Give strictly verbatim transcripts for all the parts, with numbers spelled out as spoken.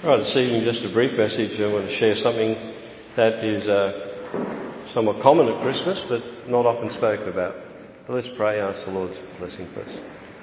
Right, this evening, just a brief message. I want to share something that is uh, somewhat common at Christmas, but not often spoken about. But let's pray, ask the Lord's blessing first.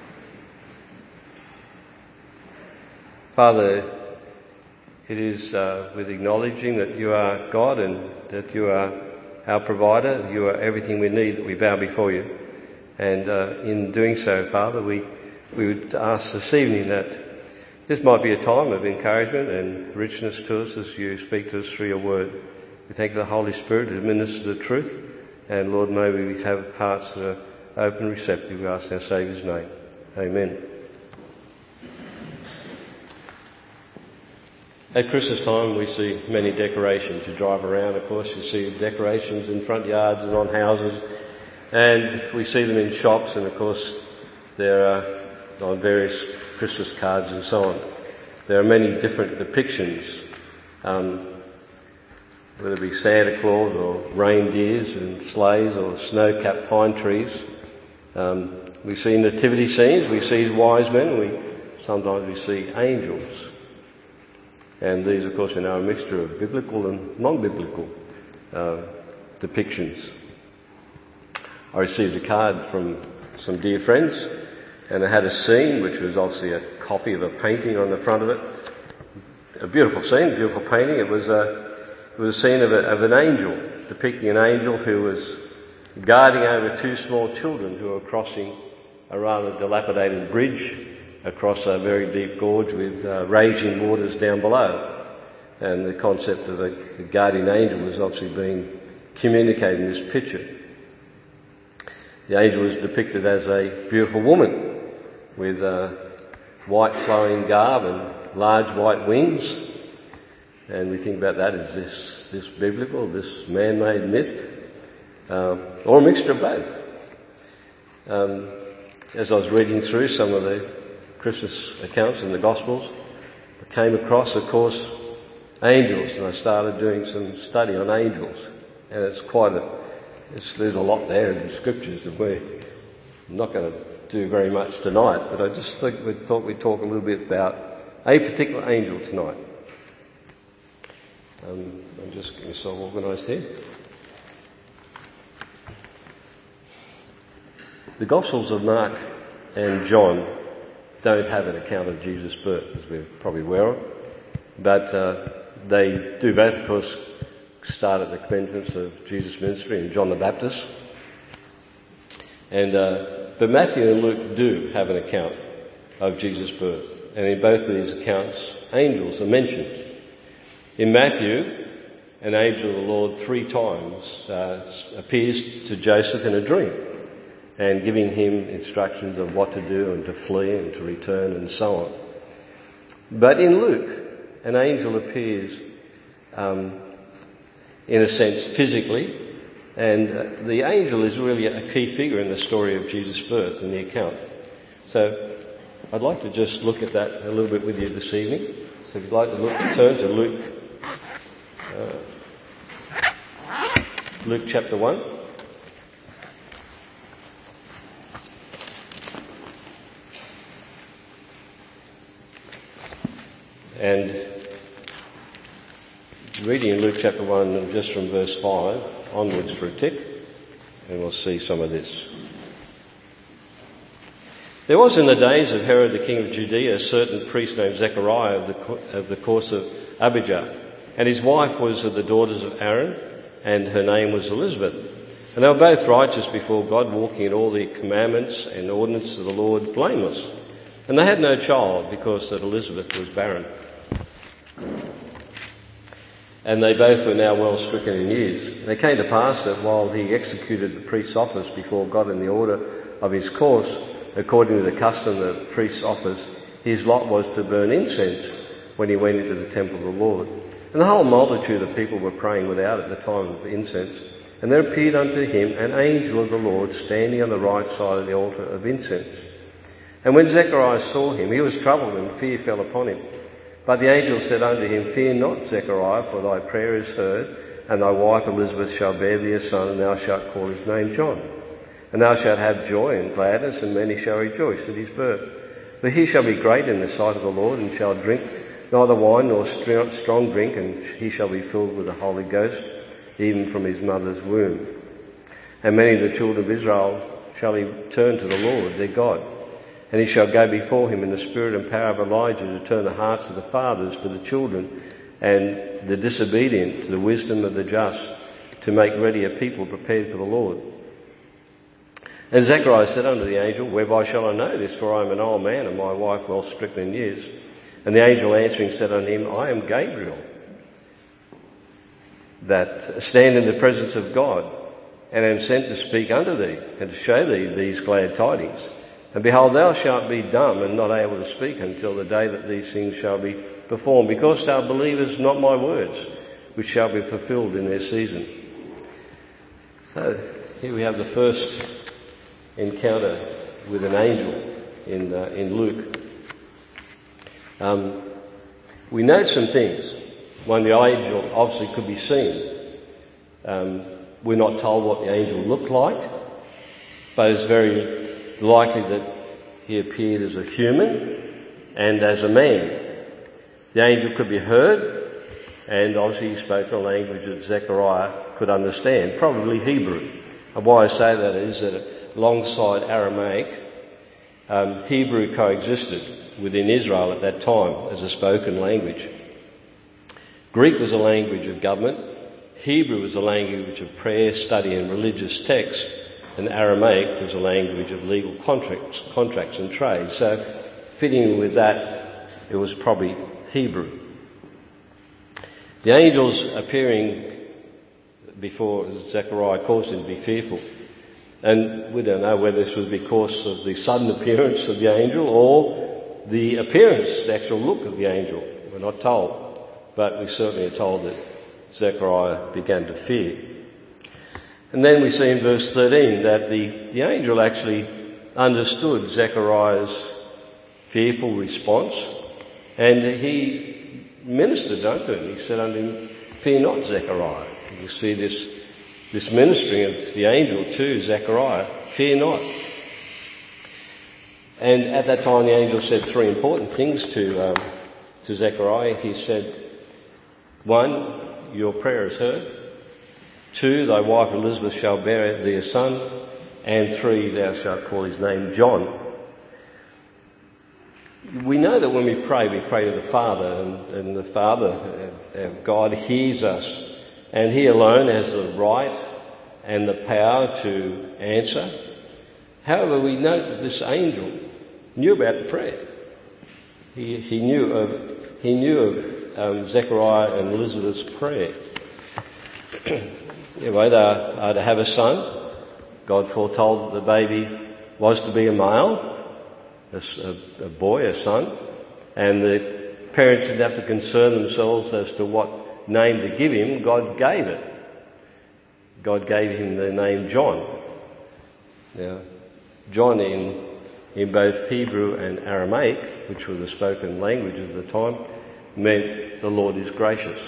Father, it is uh, with acknowledging that you are God and that you are our provider, you are everything we need, that we bow before you. And uh, in doing so, Father, we, we would ask this evening that this might be a time of encouragement and richness to us as you speak to us through your word. We thank the Holy Spirit to administer the truth, and Lord, may we have hearts that are open and receptive. We ask in our Saviour's name. Amen. At Christmas time we see many decorations. You drive around, of course, you see decorations in front yards and on houses, and we see them in shops, and of course there are on various Christmas cards and so on. There are many different depictions, um, whether it be Santa Claus or reindeers and sleighs or snow-capped pine trees. Um, we see nativity scenes, we see wise men, we sometimes we see angels. And these, of course, are now a mixture of biblical and non-biblical uh, depictions. I received a card from some dear friends, and it had a scene which was obviously a copy of a painting on the front of it. A beautiful scene, beautiful painting. It was a, it was a scene of, a, of an angel, depicting an angel who was guarding over two small children who were crossing a rather dilapidated bridge across a very deep gorge with uh, raging waters down below. And the concept of a, a guardian angel was obviously being communicated in this picture. The angel was depicted as a beautiful woman with uh, white flowing garb and large white wings. And we think about that, is this, this biblical, this man-made myth, uh, or a mixture of both? Um, as I was reading through some of the Christmas accounts in the Gospels, I came across, of course, angels, and I started doing some study on angels. And it's quite a, it's, there's a lot there in the scriptures that we're not going to do very much tonight, but I just think we thought we'd talk a little bit about a particular angel tonight. Um, I'm just getting myself organised here. The Gospels of Mark and John don't have an account of Jesus' birth, as we're probably aware of, but uh, they do both, of course, start at the commencement of Jesus' ministry in John the Baptist. And uh, but Matthew and Luke do have an account of Jesus' birth, and in both of these accounts, angels are mentioned. In Matthew, an angel of the Lord three times uh, appears to Joseph in a dream, and giving him instructions of what to do and to flee and to return and so on. But in Luke, an angel appears, um, in a sense, physically. And uh, the angel is really a key figure in the story of Jesus' birth in the account. So I'd like to just look at that a little bit with you this evening. So if you'd like to look, turn to Luke, uh, Luke chapter one. And reading in Luke chapter one, just from verse five onwards for a tick, and we'll see some of this. There was in the days of Herod the king of Judea a certain priest named Zechariah of the, of the course of Abijah, and his wife was of the daughters of Aaron, and her name was Elizabeth. And they were both righteous before God, walking in all the commandments and ordinances of the Lord blameless. And they had no child, because that Elizabeth was barren. And they both were now well stricken in years. And it came to pass that while he executed the priest's office before God in the order of his course, according to the custom of the priest's office, his lot was to burn incense when he went into the temple of the Lord. And the whole multitude of people were praying without at the time of incense. And there appeared unto him an angel of the Lord standing on the right side of the altar of incense. And when Zechariah saw him, he was troubled, and fear fell upon him. But the angel said unto him, Fear not, Zechariah, for thy prayer is heard, and thy wife Elizabeth shall bear thee a son, and thou shalt call his name John. And thou shalt have joy and gladness, and many shall rejoice at his birth. For he shall be great in the sight of the Lord, and shall drink neither wine nor strong drink, and he shall be filled with the Holy Ghost, even from his mother's womb. And many of the children of Israel shall he turn to the Lord their God, and he shall go before him in the spirit and power of Elijah to turn the hearts of the fathers to the children, and the disobedient to the wisdom of the just, to make ready a people prepared for the Lord. And Zechariah said unto the angel, Whereby shall I know this? For I am an old man, and my wife well stricken in years. And the angel answering said unto him, I am Gabriel, that stand in the presence of God, and am sent to speak unto thee, and to show thee these glad tidings. And behold, thou shalt be dumb and not able to speak until the day that these things shall be performed, because thou believest not my words, which shall be fulfilled in their season. So here we have the first encounter with an angel in uh, in Luke. Um, we note some things. One, the angel obviously could be seen. Um, we're not told what the angel looked like, but it's very likely that he appeared as a human and as a man. The angel could be heard, and obviously he spoke a language that Zechariah could understand, probably Hebrew. And why I say that is that alongside Aramaic, um, Hebrew coexisted within Israel at that time as a spoken language. Greek was a language of government, Hebrew was a language of prayer, study and religious texts, and Aramaic was a language of legal contracts, contracts and trade. So fitting with that, it was probably Hebrew. The angels appearing before Zechariah caused him to be fearful. And we don't know whether this was because of the sudden appearance of the angel or the appearance, the actual look of the angel. We're not told, but we certainly are told that Zechariah began to fear. And then we see in verse thirteen that the, the angel actually understood Zechariah's fearful response, and he ministered unto him. He said unto him, Fear not, Zechariah. You see this this ministering of the angel to Zechariah, fear not. And at that time the angel said three important things to um, to Zechariah. He said, one, your prayer is heard. Two, thy wife Elizabeth shall bear thee a son. And three, thou shalt call his name John. We know that when we pray, we pray to the Father, and, and the Father, uh, God, hears us. And he alone has the right and the power to answer. However, we note that this angel knew about the prayer. He, he knew of he knew of um, Zechariah and Elizabeth's prayer. Anyway, they are, are to have a son. God foretold that the baby was to be a male, a, a boy, a son, and the parents didn't have to concern themselves as to what name to give him. God gave it. God gave him the name John. Now, John in in both Hebrew and Aramaic, which were the spoken languages at the time, meant the Lord is gracious.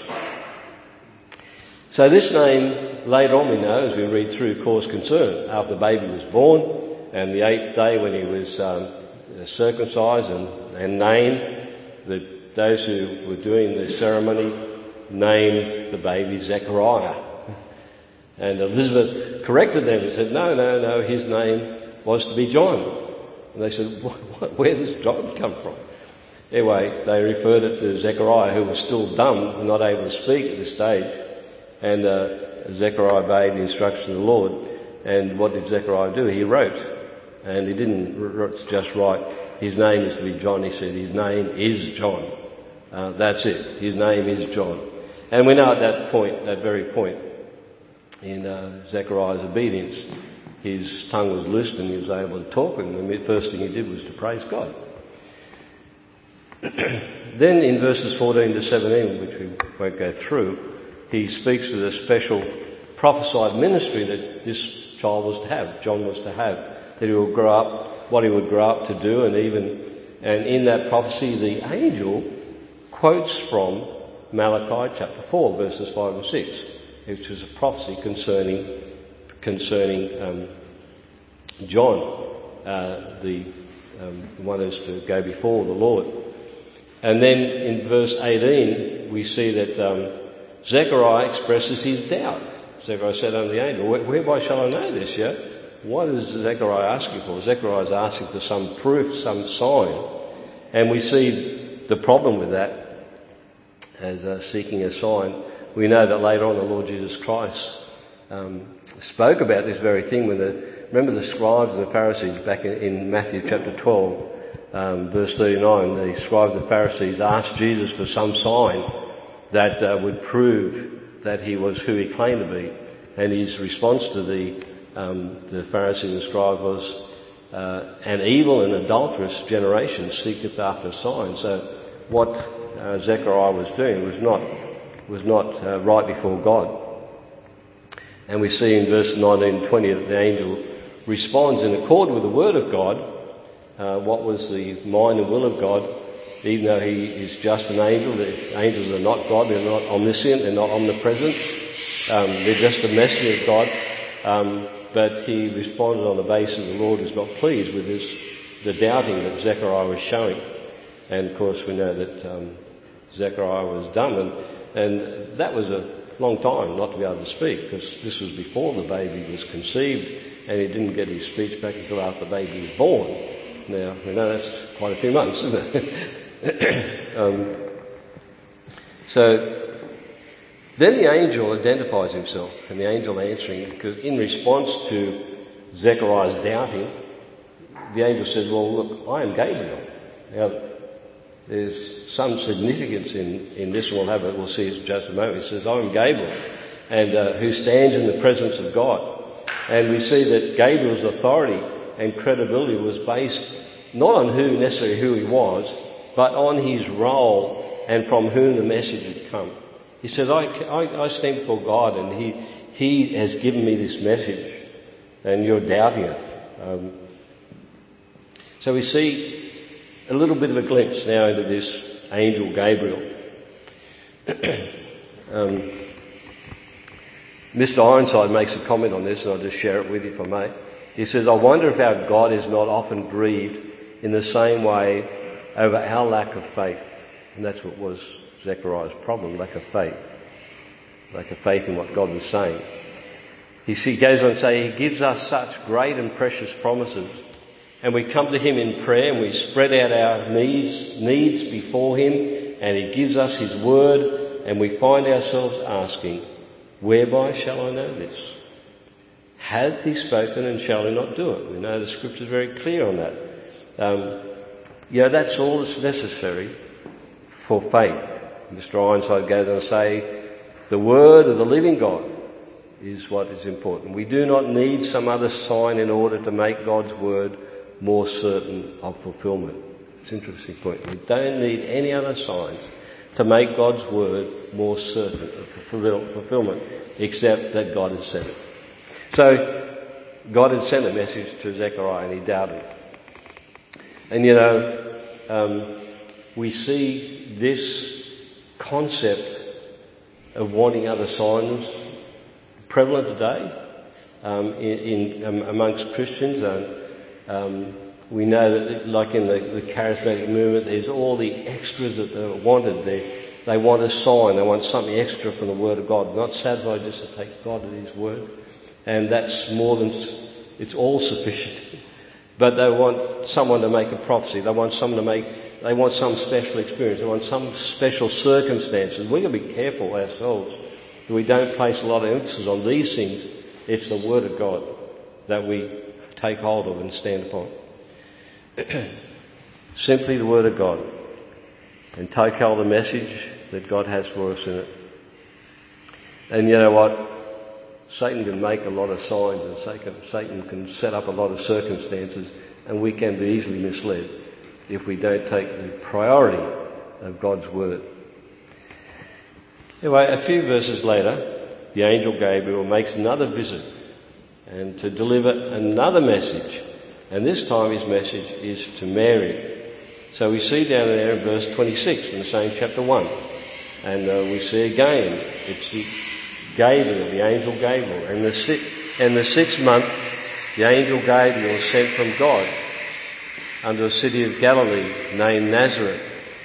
So this name, later on we know, as we read through, caused concern. After the baby was born, and the eighth day when he was um, circumcised and, and named, the, those who were doing the ceremony named the baby Zechariah. And Elizabeth corrected them and said, no, no, no, his name was to be John. And they said, what, what, where does John come from? Anyway, they referred it to Zechariah, who was still dumb and not able to speak at this stage. And uh, Zechariah obeyed the instruction of the Lord. And what did Zechariah do? He wrote. And he didn't just write, his name is to be John. He said, his name is John. Uh, that's it. His name is John. And we know at that point, that very point, in uh, Zechariah's obedience, his tongue was loosed and he was able to talk, and the first thing he did was to praise God. Then in verses fourteen to seventeen, which we won't go through, he speaks of the special prophesied ministry that this child was to have, John was to have, that he would grow up, what he would grow up to do, and even, and in that prophecy the angel quotes from Malachi chapter four, verses five and six, which is a prophecy concerning concerning um, John, uh, the, um, the one who's to go before the Lord. And then in verse eighteen, we see that um, Zechariah expresses his doubt. Zechariah said unto the angel, whereby shall I know this? Yeah? What is Zechariah asking for? Zechariah is asking for some proof, some sign. And we see the problem with that as uh, seeking a sign. We know that later on the Lord Jesus Christ um, spoke about this very thing when the, remember the scribes and the Pharisees back in, in Matthew chapter twelve, um, verse thirty-nine, the scribes and Pharisees asked Jesus for some sign that uh, would prove that he was who he claimed to be. And his response to the, um, the Pharisees and scribes was, uh, an evil and adulterous generation seeketh after a sign. So what uh, Zechariah was doing was not, was not uh, right before God. And we see in verse nineteen and twenty that the angel responds in accord with the word of God, uh, what was the mind and will of God, even though he is just an angel. The angels are not God, they're not omniscient, they're not omnipresent, um, they're just a messenger of God. Um, but he responded on the basis the Lord is not pleased with his, the doubting that Zechariah was showing. And of course we know that um, Zechariah was dumb, and, and that was a long time not to be able to speak, because this was before the baby was conceived, and he didn't get his speech back until after the baby was born. Now, we know that's quite a few months, isn't it? um, so, then the angel identifies himself, and the angel answering, because in response to Zechariah's doubting, the angel says, well, look, I am Gabriel. Now, there's some significance in, in this, and we'll have it, we'll see it in just a moment. He says, I am Gabriel, and uh, who stands in the presence of God. And we see that Gabriel's authority and credibility was based not on who necessarily who he was, but on his role and from whom the message had come. He said, I, I, I stand before God, and he, he has given me this message, and you're doubting it. Um, so we see a little bit of a glimpse now into this angel Gabriel. um, Mister Ironside makes a comment on this, and I'll just share it with you if I may. He says, I wonder if our God is not often grieved in the same way over our lack of faith. And that's what was Zechariah's problem, lack of faith. Lack of faith in what God was saying. He goes on to say, he gives us such great and precious promises, and we come to him in prayer and we spread out our needs, needs before him, and he gives us his word, and we find ourselves asking, whereby shall I know this? Hath he spoken, and shall he not do it? We know the scripture is very clear on that. Um, you know, that's all that's necessary for faith. Mister Ironside goes on to say, the word of the living God is what is important. We do not need some other sign in order to make God's word more certain of fulfilment. It's an interesting point. We don't need any other signs to make God's word more certain of fulfilment, except that God has said it. So, God had sent a message to Zechariah, and he doubted. And you know, um, we see this concept of wanting other signs prevalent today um, in, in um, amongst Christians. And um, we know that, like in the, the charismatic movement, there's all the extras that are wanted. They they want a sign. They want something extra from the Word of God. Not satisfied just to take God at His word, and that's more than it's all sufficient. But they want someone to make a prophecy. They want someone to make. They want some special experience. They want some special circumstances. We've got to be careful ourselves that we don't place a lot of emphasis on these things. It's the Word of God that we take hold of and stand upon. Simply the Word of God. And take hold of the message that God has for us in it. And you know what? Satan can make a lot of signs, and Satan can set up a lot of circumstances, and we can be easily misled if we don't take the priority of God's word. Anyway, a few verses later, the angel Gabriel makes another visit and to deliver another message. And this time his message is to Mary. So we see down there in verse twenty-six in the same chapter one. And uh, we see again, it's the Gabriel, the angel Gabriel. And the, si- and the sixth month, the angel Gabriel was sent from God unto a city of Galilee named Nazareth,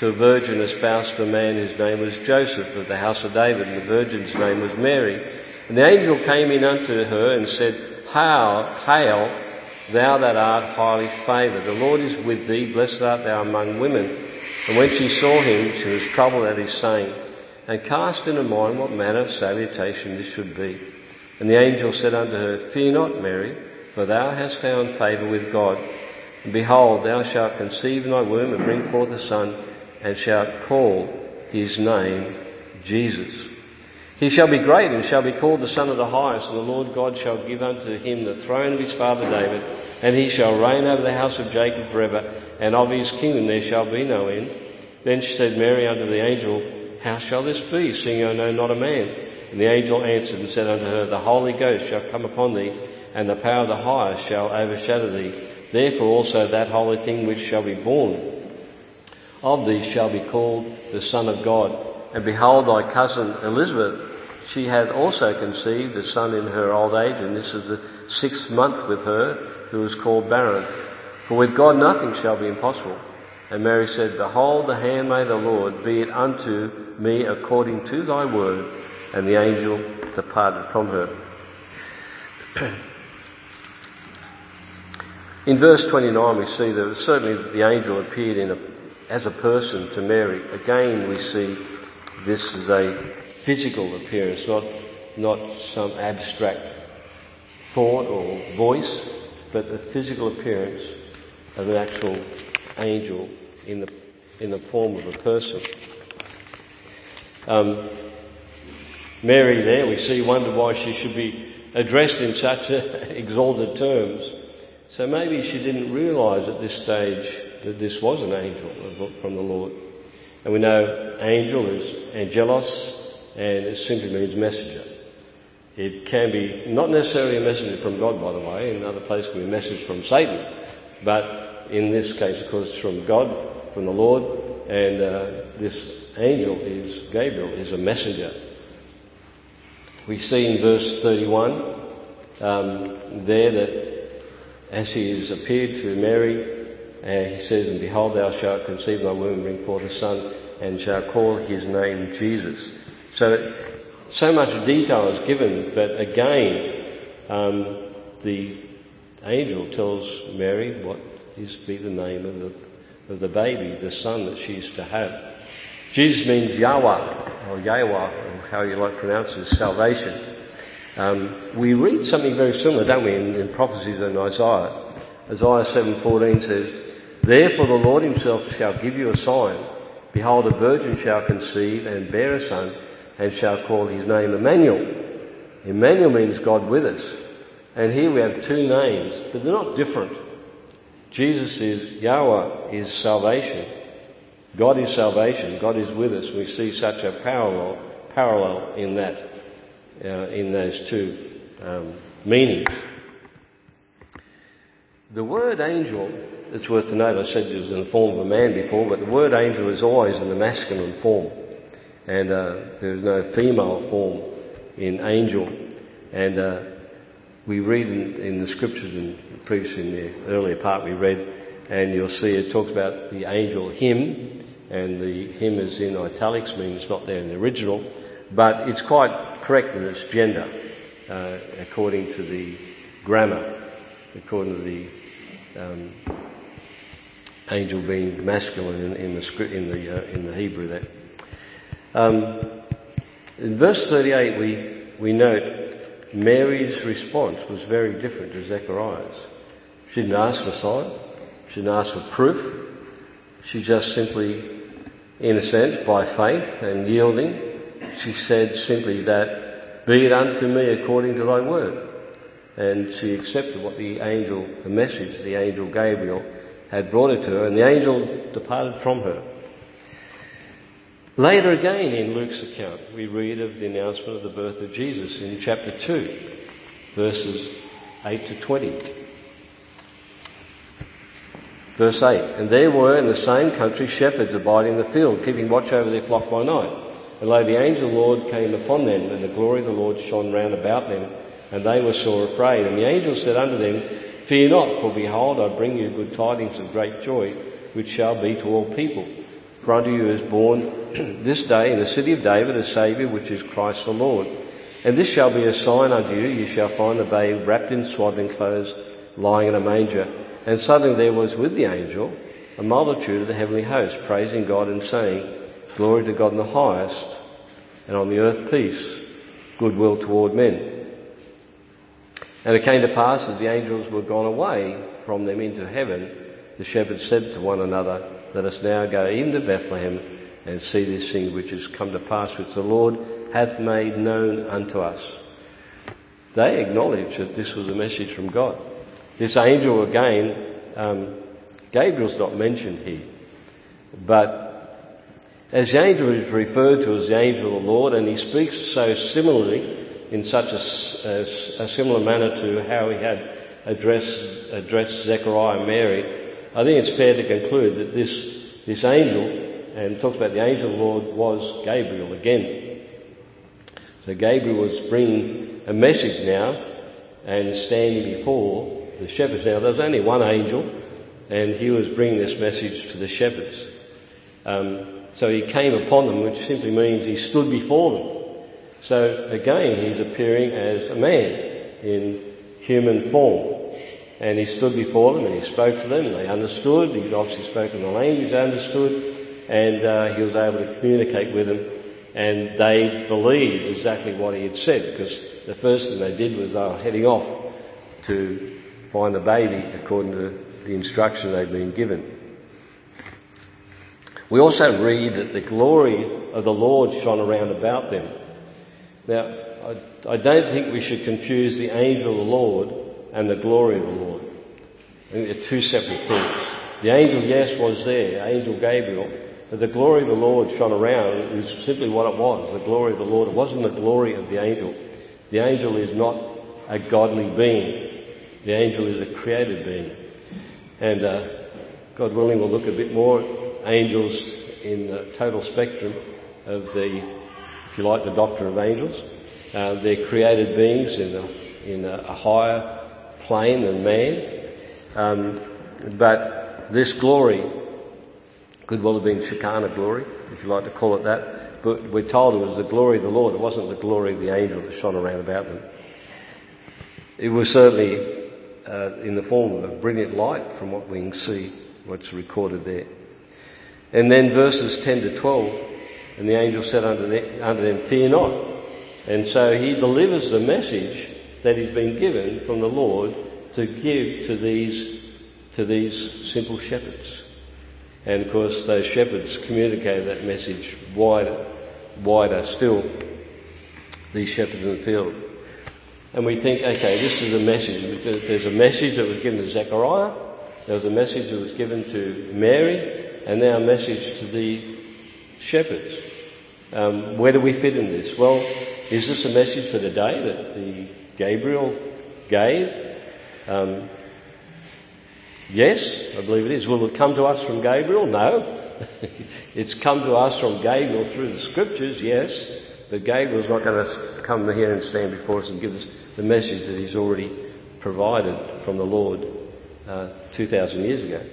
to a virgin espoused to a man whose name was Joseph, of the house of David, and the virgin's name was Mary. And the angel came in unto her and said, Hail, hail, thou that art highly favoured, the Lord is with thee, blessed art thou among women. And when she saw him, she was troubled at his saying, and cast in her mind what manner of salutation this should be. And the angel said unto her, Fear not, Mary, for thou hast found favour with God. And behold, thou shalt conceive in thy womb and bring forth a son, and shalt call his name Jesus. He shall be great and shall be called the Son of the Highest, and the Lord God shall give unto him the throne of his father David, and he shall reign over the house of Jacob forever, and of his kingdom there shall be no end. Then said Mary unto the angel, How shall this be, seeing I know not a man? And the angel answered and said unto her, The Holy Ghost shall come upon thee, and the power of the Highest shall overshadow thee. Therefore also that holy thing which shall be born of thee shall be called the Son of God. And behold, thy cousin Elizabeth, she hath also conceived a son in her old age, and this is the sixth month with her, who is called barren. For with God nothing shall be impossible. And Mary said, Behold, the handmaid of the Lord, be it unto me according to thy word. And the angel departed from her. In verse twenty-nine we see that certainly the angel appeared in a, as a person to Mary. Again we see this is a physical appearance, not, not some abstract thought or voice, but the physical appearance of an actual angel in the in the form of a person. Um, Mary there, we see, wondered why she should be addressed in such exalted terms. So maybe she didn't realise at this stage that this was an angel from the Lord. And we know angel is angelos, and it simply means messenger. It can be not necessarily a messenger from God, by the way. In other places it can be a message from Satan. But in this case, of course, it's from God, from the Lord, and uh, this angel is, Gabriel, is a messenger. We see in verse thirty-one um, there that as he has appeared to Mary, uh, he says, And behold, thou shalt conceive in thy womb and bring forth a son, and shalt call his name Jesus. So, so much detail is given, but again, um, the angel tells Mary what is to be the name of the, of the baby, the son that she is to have. Jesus means Yahweh, or Yahweh, or how you like to pronounce it, salvation. Um, we read something very similar, don't we, in, in prophecies in Isaiah. Isaiah seven fourteen says, Therefore the Lord himself shall give you a sign. Behold, a virgin shall conceive and bear a son, and shall call his name Emmanuel. Emmanuel means God with us. And here we have two names, but they're not different. Jesus is, Yahweh is salvation. God is salvation. God is with us. We see such a parallel, parallel in that, uh, in those two um, meanings. The word angel, it's worth to note, I said it was in the form of a man before, but the word angel is always in the masculine form. And uh, there is no female form in angel. And uh, we read in, in the scriptures, in previously in the earlier part we read, and you'll see it talks about the angel him, and the him is in italics, means it's not there in the original, but it's quite correct in its gender, uh, according to the grammar, according to the um, angel being masculine in, in the script, in the uh, in the Hebrew there. Um, in verse thirty-eight, we we note Mary's response was very different to Zechariah's. She didn't ask for a sign. She didn't ask for proof. She just simply, in a sense, by faith and yielding, she said simply that, Be it unto me according to thy word. And she accepted what the angel, the message the angel Gabriel had brought it to her, and the angel departed from her. Later again in Luke's account, we read of the announcement of the birth of Jesus in chapter two, verses eight to twenty. Verse eight, And there were in the same country shepherds abiding in the field, keeping watch over their flock by night. And lo, the angel of the Lord came upon them, and the glory of the Lord shone round about them, and they were sore afraid. And the angel said unto them, Fear not, for behold, I bring you good tidings of great joy, which shall be to all people. For unto you is born this day in the city of David a Saviour, which is Christ the Lord. And this shall be a sign unto you, you shall find the babe wrapped in swaddling clothes, lying in a manger. And suddenly there was with the angel a multitude of the heavenly host, praising God and saying, Glory to God in the highest, and on the earth peace, goodwill toward men. And it came to pass as the angels were gone away from them into heaven, the shepherds said to one another, Let us now go even to Bethlehem and see this thing which has come to pass, which the Lord hath made known unto us. They acknowledged that this was a message from God. This angel again, um, Gabriel's not mentioned here, but as the angel is referred to as the angel of the Lord, and he speaks so similarly in such a, a, a similar manner to how he had addressed, addressed Zechariah and Mary, I think it's fair to conclude that this, this angel, and talks about the angel of the Lord, was Gabriel again. So Gabriel was bringing a message now and standing before the shepherds. Now there was only one angel, and he was bringing this message to the shepherds. Um, so he came upon them, which simply means he stood before them. So again, he's appearing as a man in human form. And he stood before them and he spoke to them and they understood. He obviously spoke in the language they understood, and uh, he was able to communicate with them, and they believed exactly what he had said, because the first thing they did was they were heading off to find the baby according to the instruction they'd been given. We also read that the glory of the Lord shone around about them. Now, I, I don't think we should confuse the angel of the Lord and the glory of the Lord. I think they're two separate things. The angel, yes, was there, angel Gabriel, but the glory of the Lord shone around. It was simply what it was, the glory of the Lord. It wasn't the glory of the angel. The angel is not a godly being. The angel is a created being. And uh, God willing, we'll look a bit more at angels in the total spectrum of the, if you like, the doctrine of angels. Uh, they're created beings in a, in a, a higher plane than man. Um, but this glory could well have been Shekinah glory, if you like to call it that. But we're told it was the glory of the Lord. It wasn't the glory of the angel that shone around about them. It was certainly uh, in the form of a brilliant light, from what we can see, what's recorded there. And then verses ten to twelve, and the angel said unto them, unto them, Fear not. And so he delivers the message that he's been given from the Lord to give to these to these simple shepherds. And of course those shepherds communicated that message wider, wider still, these shepherds in the field. And we think, okay, this is a message. There's a message that was given to Zechariah, there was a message that was given to Mary, and now a message to the shepherds. Um, where do we fit in this? Well, is this a message for today that the Gabriel gave? Um, yes, I believe it is. Will it come to us from Gabriel? No. It's come to us from Gabriel through the scriptures, yes. But Gabriel's not going to come here and stand before us and give us the message that he's already provided from the Lord uh, two thousand years ago.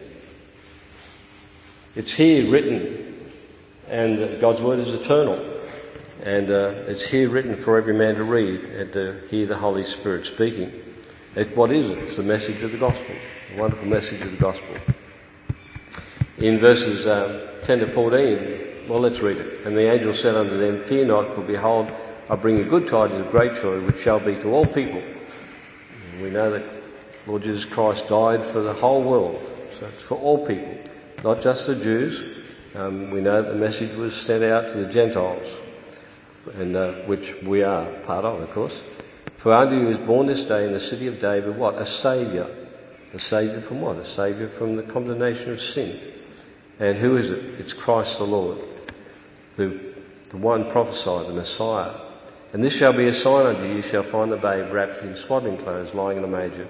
It's here written, and God's word is eternal. And uh, it's here written for every man to read and to hear the Holy Spirit speaking. It, what is it? It's the message of the gospel, the wonderful message of the gospel. In verses um, ten to fourteen, well, let's read it. And the angel said unto them, Fear not, for behold, I bring you good tidings of great joy, which shall be to all people. And we know that Lord Jesus Christ died for the whole world, so it's for all people, not just the Jews. Um, we know that the message was sent out to the Gentiles, and uh, which we are part of, of course. For unto you is born this day in the city of David, what? A Saviour. A Saviour from what? A Saviour from the condemnation of sin. And who is it? It's Christ the Lord, the, the one prophesied, the Messiah. And this shall be a sign unto you, you shall find the babe wrapped in swaddling clothes, lying in a manger.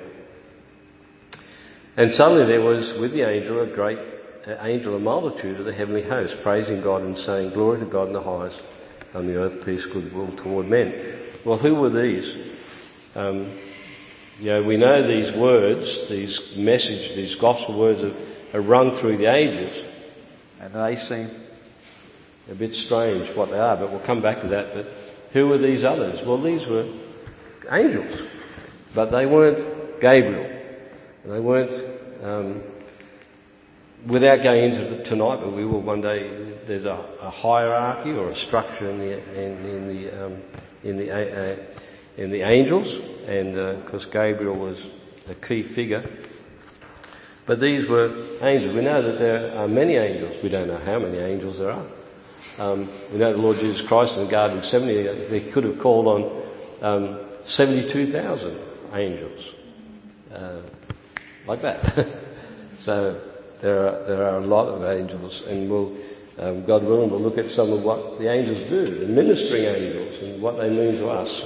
And suddenly there was with the angel a great uh, angel, a multitude of the heavenly host, praising God and saying, Glory to God in the highest, on the earth peace, goodwill toward men. Well, who were these? Um, you know, we know these words, these messages, these gospel words are, are run through the ages. And they seem a bit strange what they are, but we'll come back to that. But who were these others? Well, these were angels, but they weren't Gabriel. They weren't, um, without going into it tonight, but we will one day, there's a, a hierarchy or a structure in the, in, in the, um, in the, uh, in the angels, and of uh, course Gabriel was a key figure. But these were angels. We know that there are many angels. We don't know how many angels there are. Um, we know the Lord Jesus Christ in the Garden of Gethsemane, he could have called on um, seventy-two thousand angels. Uh, like that. So there are there are a lot of angels, and we'll, um, God willing, we'll look at some of what the angels do, the ministering angels, and what they mean to us.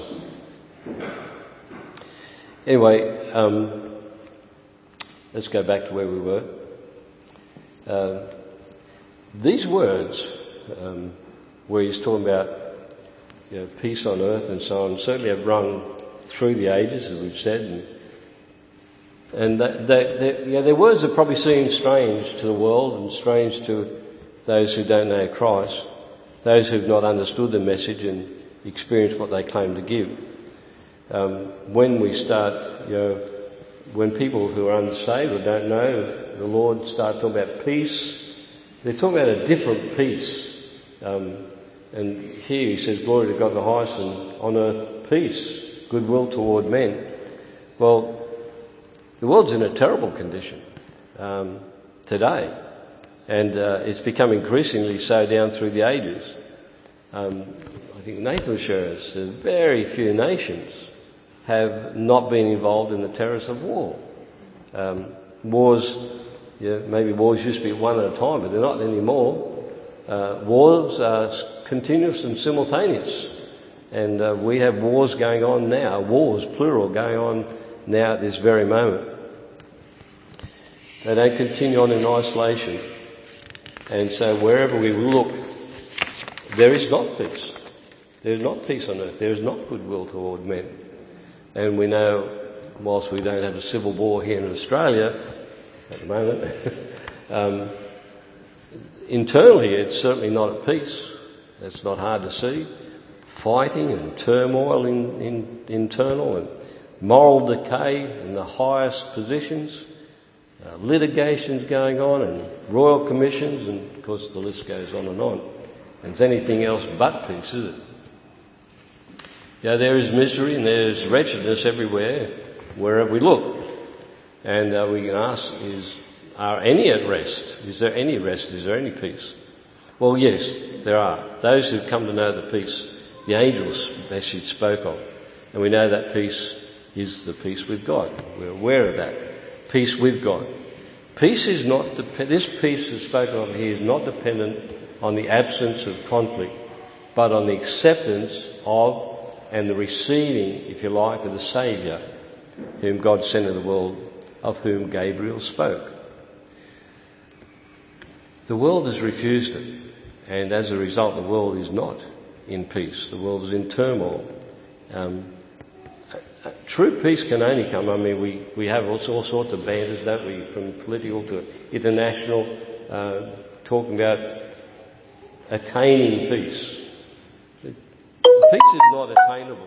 Anyway, um, let's go back to where we were. Uh, these words, um, where he's talking about, you know, peace on earth and so on, certainly have rung through the ages, as we've said, and And they, they, they, yeah, their words have probably seemed strange to the world and strange to those who don't know Christ, those who've not understood the message and experienced what they claim to give. Um, when we start, you know, when people who are unsaved or don't know the Lord start talking about peace, they're talking about a different peace. Um, and here he says, glory to God the highest, and on earth peace, goodwill toward men. Well, the world's in a terrible condition um, today, and uh, it's become increasingly so down through the ages. Um, I think Nathan will share us that very few nations have not been involved in the terrors of war. Um, wars, yeah, maybe wars used to be one at a time, but they're not anymore. Uh, wars are continuous and simultaneous, and uh, we have wars going on now, wars, plural, going on now at this very moment. They don't continue on in isolation. And so wherever we look, there is not peace. There is not peace on earth. There is not goodwill toward men. And we know, whilst we don't have a civil war here in Australia at the moment, um, internally it's certainly not at peace. It's not hard to see. Fighting and turmoil in, in internal, and moral decay in the highest positions. Uh, litigations going on, and royal commissions, and of course the list goes on and on. And it's anything else but peace, is it? Yeah, there is misery and there is wretchedness everywhere, wherever we look. And uh, we can ask, is, are any at rest? Is there any rest? Is there any peace? Well, yes, there are. Those who come to know the peace the angel's message spoke of. And we know that peace is the peace with God. We're aware of that. Peace with God. Peace is not, dep- this peace is spoken of here is not dependent on the absence of conflict, but on the acceptance of and the receiving, if you like, of the Saviour, whom God sent into the world, of whom Gabriel spoke. The world has refused it, and as a result the world is not in peace. The world is in turmoil. Um, True peace can only come, I mean, we, we have all, all sorts of banners, don't we, from political to international, uh, talking about attaining peace. Peace is not attainable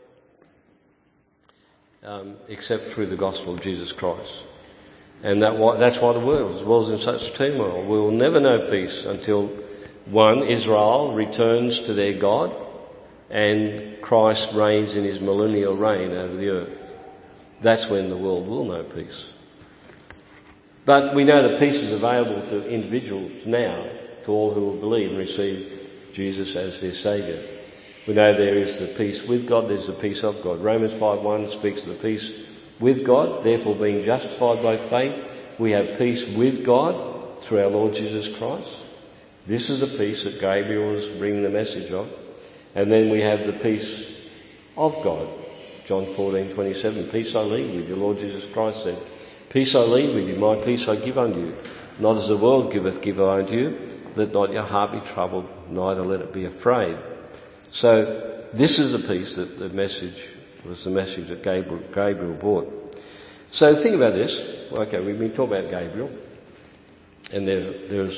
um, except through the gospel of Jesus Christ. And that why, that's why the world, the world's in such turmoil. We will never know peace until, one, Israel returns to their God, and Christ reigns in his millennial reign over the earth. That's when the world will know peace. But we know that peace is available to individuals now, to all who will believe and receive Jesus as their Saviour. We know there is the peace with God, there's the peace of God. Romans five one speaks of the peace with God, therefore being justified by faith, we have peace with God through our Lord Jesus Christ. This is the peace that Gabriel was bringing the message of. And then we have the peace of God. John fourteen twenty-seven, peace I leave with you, Lord Jesus Christ said. Peace I leave with you, my peace I give unto you. Not as the world giveth, give I unto you. Let not your heart be troubled, neither let it be afraid. So this is the peace that the message was the message that Gabriel, Gabriel brought. So think about this. Okay, we've been talking about Gabriel, and there, there's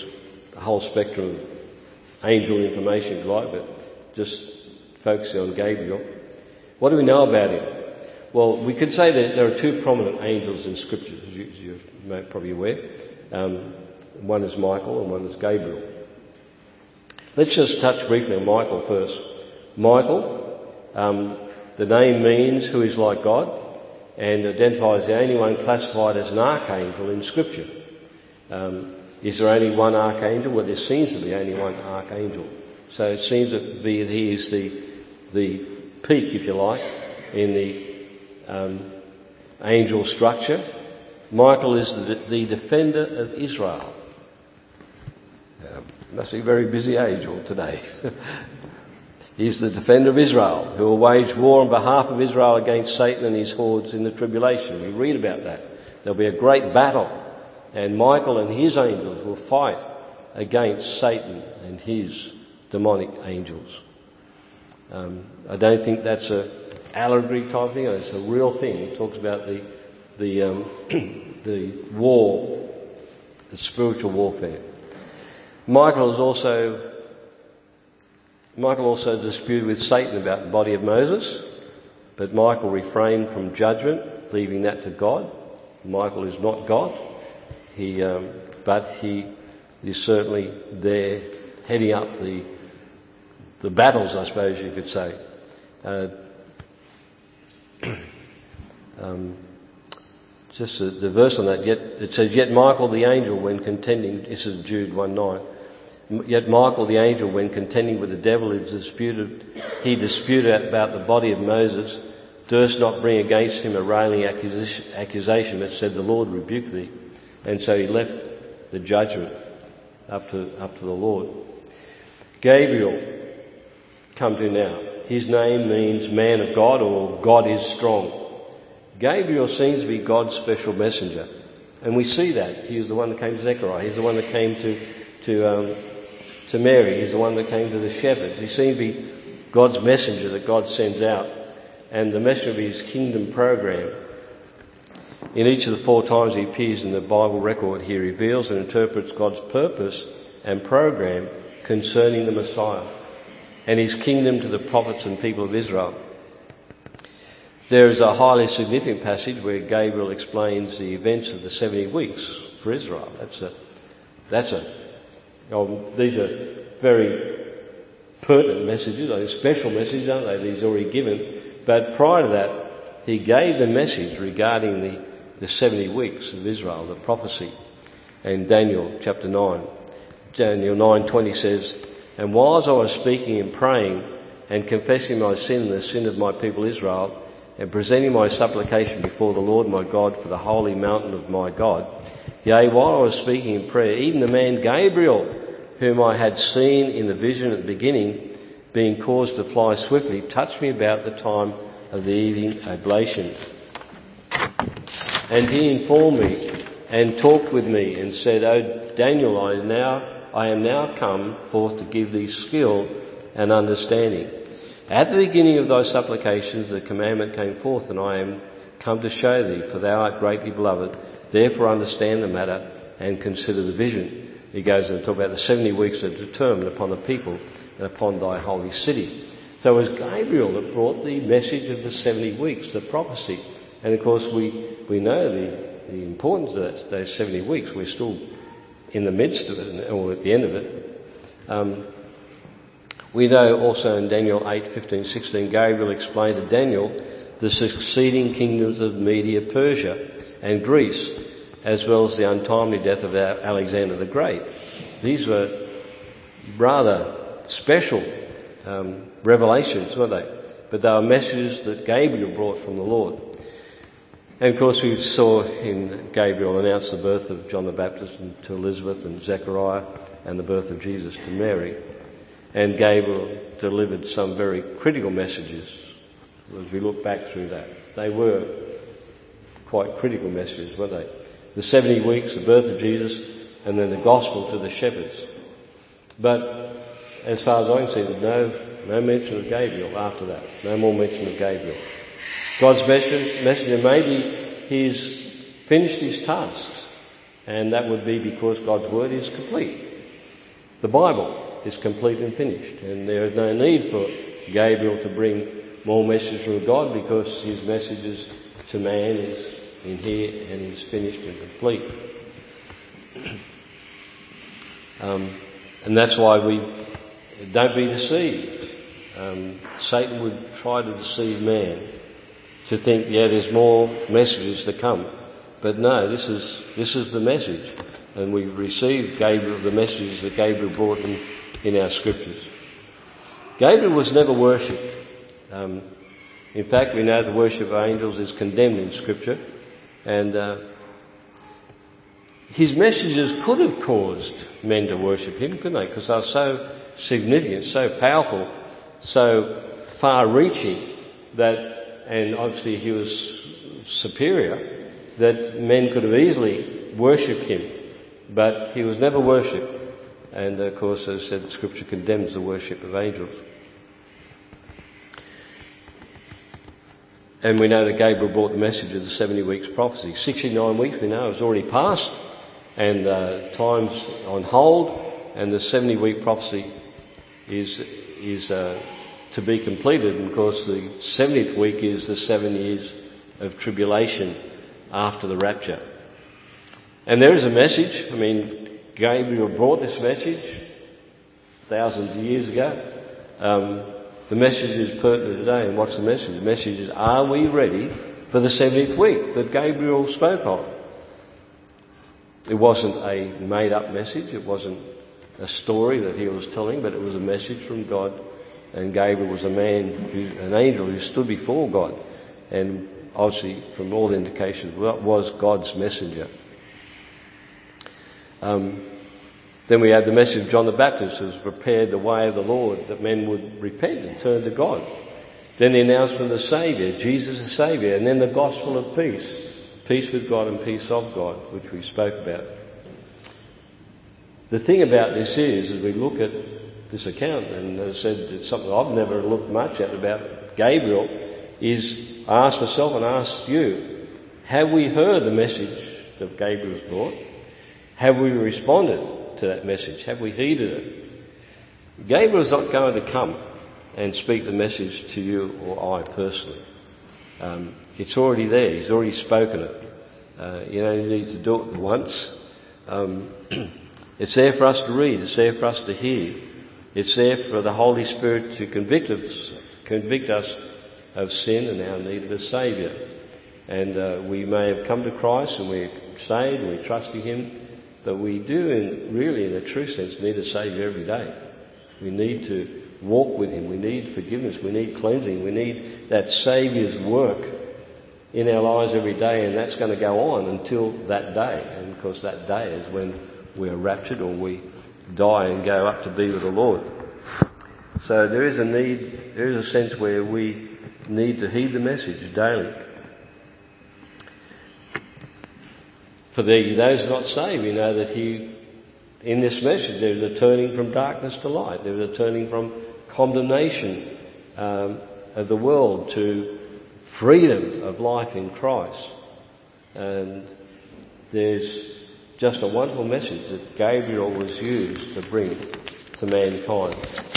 the whole spectrum of angel information, if you like, but just focusing on Gabriel. What do we know about him? Well, we could say that there are two prominent angels in Scripture, as you, as you're probably aware. Um, one is Michael and one is Gabriel. Let's just touch briefly on Michael first. Michael, um, the name means who is like God, and identifies the only one classified as an archangel in Scripture. Um, is there only one archangel? Well, there seems to be only one archangel. So it seems to be that he is the the peak, if you like, in the um, angel structure. Michael is the, the defender of Israel. Um, must be a very busy angel today. He's the defender of Israel, who will wage war on behalf of Israel against Satan and his hordes in the tribulation. We read about that. There'll be a great battle, and Michael and his angels will fight against Satan and his demonic angels. Um, I don't think that's a allegory type thing. It's a real thing. It talks about the the um, the war, the spiritual warfare. Michael is also Michael also disputed with Satan about the body of Moses, but Michael refrained from judgment, leaving that to God. Michael is not God. He, um, but he is certainly there, heading up the the battles, I suppose you could say. Uh, um, just the, the verse on that. Yet it says, "Yet Michael the angel, when contending," this is Jude one nine. Yet Michael the angel, when contending with the devil, he disputed, he disputed about the body of Moses, durst not bring against him a railing accusation, accusation, but said, "The Lord rebuke thee." And so he left the judgment up to up to the Lord. Gabriel, come to now. His name means man of God, or God is strong. Gabriel seems to be God's special messenger, and we see that. He was the one that came to Zechariah. He's the one that came to to um, to Mary. He's the one that came to the shepherds. He seems to be God's messenger that God sends out, and the messenger of his kingdom program. In each of the four times he appears in the Bible record, he reveals and interprets God's purpose and program concerning the Messiah and his kingdom to the prophets and people of Israel. There is a highly significant passage where Gabriel explains the events of the seventy weeks for Israel. That's a, that's a, oh, these are very pertinent messages, those special messages, aren't they? These already given. But prior to that, he gave the message regarding the, the seventy weeks of Israel, the prophecy. And Daniel chapter nine, Daniel nine twenty says, "And whilst I was speaking and praying and confessing my sin and the sin of my people Israel, and presenting my supplication before the Lord my God for the holy mountain of my God, yea, while I was speaking in prayer, even the man Gabriel, whom I had seen in the vision at the beginning, being caused to fly swiftly, touched me about the time of the evening oblation. And he informed me and talked with me and said, O Daniel, I now I am now come forth to give thee skill and understanding. At the beginning of thy supplications the commandment came forth, and I am come to show thee, for thou art greatly beloved. Therefore understand the matter and consider the vision." He goes on to talk about the seventy weeks that are determined upon the people and upon thy holy city. So it was Gabriel that brought the message of the seventy weeks, the prophecy. And of course we, we know the, the importance of that, those seventy weeks. We're still in the midst of it, or at the end of it. Um, we know also in Daniel eight fifteen sixteen, Gabriel explained to Daniel the succeeding kingdoms of Media, Persia and Greece, as well as the untimely death of Alexander the Great. These were rather special um, revelations, weren't they? But they were messages that Gabriel brought from the Lord. And of course we saw in Gabriel announce the birth of John the Baptist to Elizabeth and Zechariah, and the birth of Jesus to Mary. And Gabriel delivered some very critical messages as we look back through that. They were quite critical messages, weren't they? The seventy weeks, the birth of Jesus, and then the gospel to the shepherds. But as far as I can see, there's no, no mention of Gabriel after that. No more mention of Gabriel. God's messenger, maybe he's finished his tasks, and that would be because God's word is complete. The Bible is complete and finished, and there is no need for Gabriel to bring more messages from God, because his messages to man is in here and is finished and complete. Um, and that's why we don't be deceived. Um, Satan would try to deceive man to think, yeah, there's more messages to come. But no, this is this is the message. And we've received Gabriel, the messages that Gabriel brought in, in our scriptures. Gabriel was never worshipped. Um, in fact, we know the worship of angels is condemned in Scripture. And uh, his messages could have caused men to worship him, couldn't they? Because they were so significant, so powerful, so far-reaching, that, and obviously he was superior, that men could have easily worshipped him. But he was never worshipped. And of course, as I said, Scripture condemns the worship of angels. And we know that Gabriel brought the message of the seventy weeks prophecy. sixty-nine weeks, we know, has already passed, and uh, time's on hold, and the seventy week prophecy is is uh, to be completed. And of course, the seventieth week is the seven years of tribulation after the rapture. And there is a message. I mean, Gabriel brought this message thousands of years ago. Um, The message is pertinent today. And what's the message? The message is, are we ready for the seventieth week that Gabriel spoke of? It wasn't a made-up message. It wasn't a story that he was telling, but it was a message from God. And Gabriel was a man, who, an angel who stood before God. And obviously, from all indications, was God's messenger. Um, Then we had the message of John the Baptist, who has prepared the way of the Lord, that men would repent and turn to God. Then the announcement of the Saviour, Jesus the Saviour, and then the gospel of peace, peace with God and peace of God, which we spoke about. The thing about this is, as we look at this account, and as I said, it's something I've never looked much at about Gabriel, is I ask myself and ask you, have we heard the message that Gabriel's brought? Have we responded to that message? Have we heeded it? Gabriel's not going to come and speak the message to you or I personally. Um, it's already there. He's already spoken it. Uh, you know, you need to do it once. Um, it's there for us to read. It's there for us to hear. It's there for the Holy Spirit to convict us, convict us of sin and our need of a Saviour. And uh, we may have come to Christ and we're saved and we're trusting Him, but we do, in, really, in a true sense, need a Saviour every day. We need to walk with Him. We need forgiveness. We need cleansing. We need that Saviour's work in our lives every day, and that's going to go on until that day. And of course, that day is when we're raptured or we die and go up to be with the Lord. So there is a need, there is a sense where we need to heed the message daily. For the, those not saved, we know that he, in this message, there's a turning from darkness to light. There's a turning from condemnation um, of the world to freedom of life in Christ. And there's just a wonderful message that Gabriel was used to bring to mankind.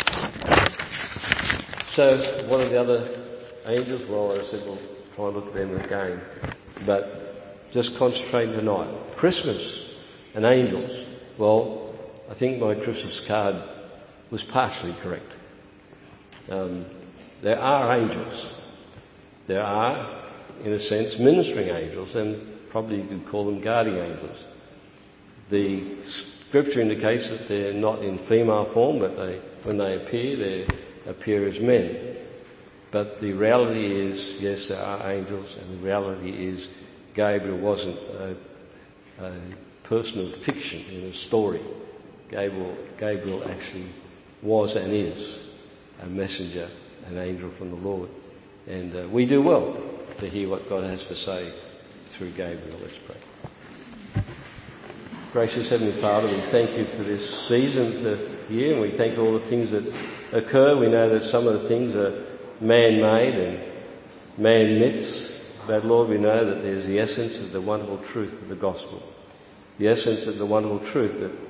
So, one of the other angels, well, I said we'll try and look at them again. But just concentrating tonight. Christmas and angels. Well, I think my Christmas card was partially correct. Um, there are angels. There are, in a sense, ministering angels, and probably you could call them guardian angels. The Scripture indicates that they're not in female form, but they, when they appear, they appear as men. But the reality is, yes, there are angels, and the reality is Gabriel wasn't a, a person of fiction in a story. Gabriel, Gabriel actually was and is a messenger, an angel from the Lord. And uh, we do well to hear what God has to say through Gabriel. Let's pray. Gracious Heavenly Father, we thank you for this season of the year, and we thank all the things that occur. We know that some of the things are man-made and man-myths. But Lord, we know that there's the essence of the wonderful truth of the gospel. The essence of the wonderful truth that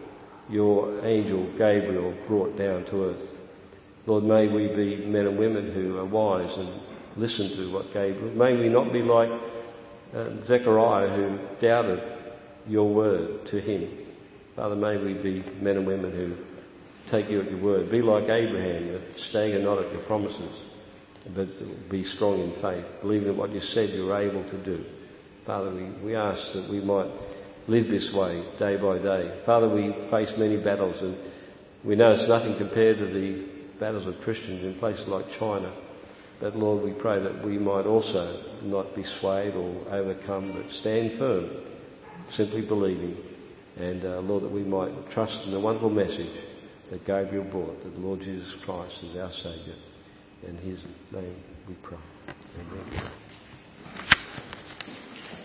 your angel Gabriel brought down to earth. Lord, may we be men and women who are wise and listen to what Gabriel... May we not be like uh, Zechariah, who doubted your word to him. Father, may we be men and women who take you at your word. Be like Abraham, that stagger not at your promises, but be strong in faith, believing that what you said you're able to do. Father, we, we ask that we might live this way day by day. Father, we face many battles, and we know it's nothing compared to the battles of Christians in places like China. But Lord, we pray that we might also not be swayed or overcome, but stand firm, simply believing. And uh, Lord, that we might trust in the wonderful message that Gabriel brought, that the Lord Jesus Christ is our Saviour. In his name we pray. Amen.